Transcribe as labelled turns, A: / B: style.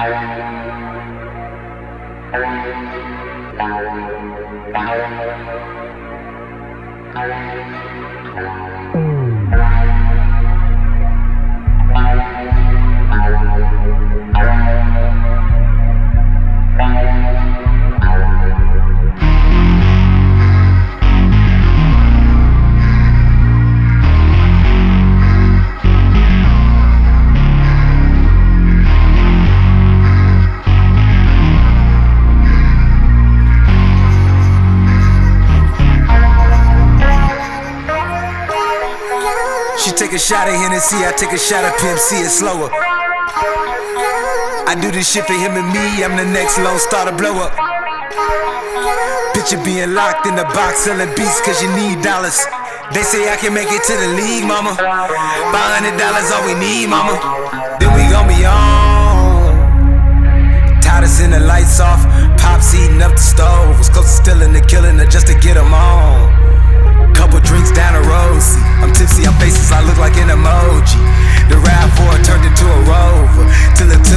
A: She take a shot at Hennessy, I take a shot at Pimp C, it's slower. I do this shit for him and me, I'm the next Lone Star to blow up. Picture being locked in the box, selling beats cause you need dollars. They say I can make it to the league, mama. $500 all we need, mama. Then we gon' be on. Tired of seeing the lights off, Pops heating up the stove. Was close to stealing the killing her just to get them on. Couple drinks down the road, see, I'm tipsy, I'm faceless, I look like an emoji. The RAV4 turned into a Rover, till it